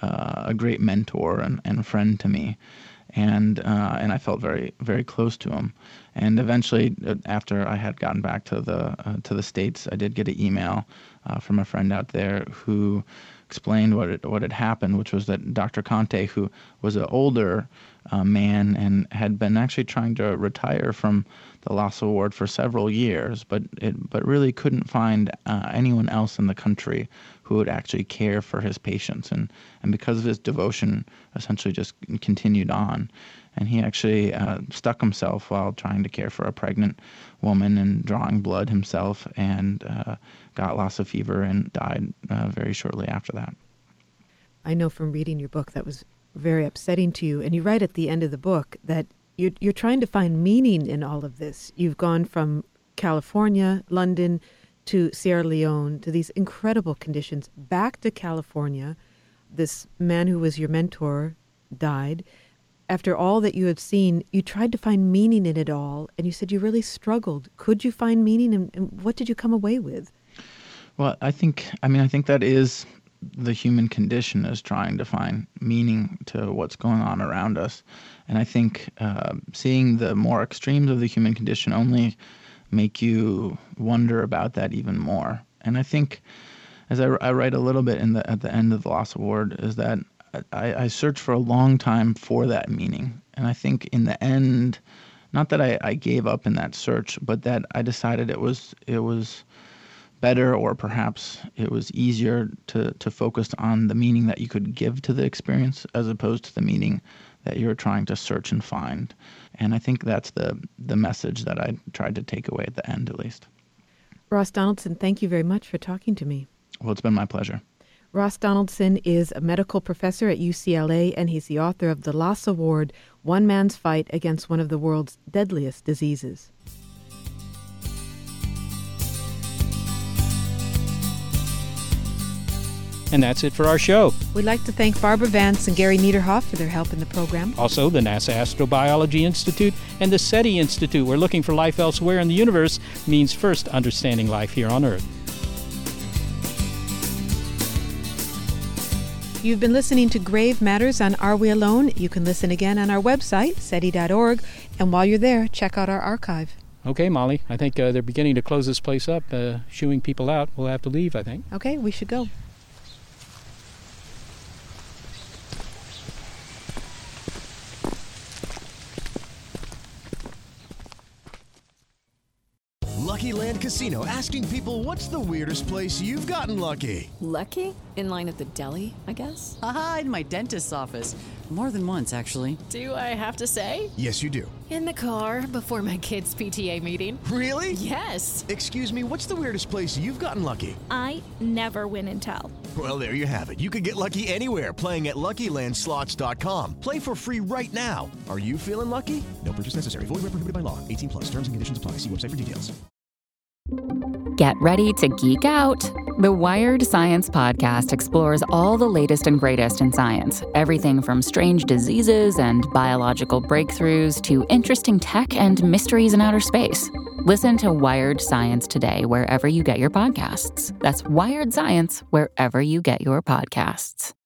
uh, a great mentor and, and friend to me. And uh, and I felt very very close to him. And eventually, after I had gotten back to the uh, to the States, I did get an email uh, from a friend out there who explained what it, what had happened, which was that Doctor Conte, who was an older uh, man and had been actually trying to retire from the Lassa Ward for several years, but it, but really couldn't find uh, anyone else in the country who would actually care for his patients. And, and because of his devotion, essentially just continued on. And he actually uh, stuck himself while trying to care for a pregnant woman and drawing blood himself, and uh, got Lassa fever and died uh, very shortly after that. I know from reading your book that was very upsetting to you. And you write at the end of the book that you're, you're trying to find meaning in all of this. You've gone from California, London, to Sierra Leone, to these incredible conditions, back to California. This man who was your mentor died. After all that you had seen, you tried to find meaning in it all, and you said you really struggled. Could you find meaning, and, and what did you come away with? Well, I think, I mean, I think that is the human condition, is trying to find meaning to what's going on around us. And I think uh, seeing the more extremes of the human condition only make you wonder about that even more. And I think, as I, I write a little bit in the at the end of the Lassa Ward, is that I, I searched for a long time for that meaning. And I think in the end, not that I, I gave up in that search, but that I decided it was it was better, or perhaps it was easier to, to focus on the meaning that you could give to the experience as opposed to the meaning that you're trying to search and find. And I think that's the the message that I tried to take away at the end, at least. Ross Donaldson, thank you very much for talking to me. Well, it's been my pleasure. Ross Donaldson is a medical professor at U C L A, and he's the author of The Lassa Ward, One Man's Fight Against One of the World's Deadliest Diseases. And that's it for our show. We'd like to thank Barbara Vance and Gary Niederhoff for their help in the program. Also, the NASA Astrobiology Institute and the SETI Institute, where looking for life elsewhere in the universe means first understanding life here on Earth. You've been listening to Grave Matters on Are We Alone? You can listen again on our website, seti dot org, and while you're there, check out our archive. Okay, Molly, I think uh, they're beginning to close this place up, uh, shooing people out. We'll have to leave, I think. Okay, we should go. Lucky Land Casino, asking people, what's the weirdest place you've gotten lucky? Lucky? In line at the deli, I guess? Aha, in my dentist's office. More than once, actually. Do I have to say? Yes, you do. In the car before my kids' P T A meeting. Really? Yes. Excuse me, what's the weirdest place you've gotten lucky? I never win and tell. Well, there you have it. You can get lucky anywhere, playing at Lucky Land Slots dot com. Play for free right now. Are you feeling lucky? No purchase necessary. Void where prohibited by law. eighteen plus. Terms and conditions apply. See website for details. Get ready to geek out. The Wired Science Podcast explores all the latest and greatest in science. Everything from strange diseases and biological breakthroughs to interesting tech and mysteries in outer space. Listen to Wired Science today wherever you get your podcasts. That's Wired Science wherever you get your podcasts.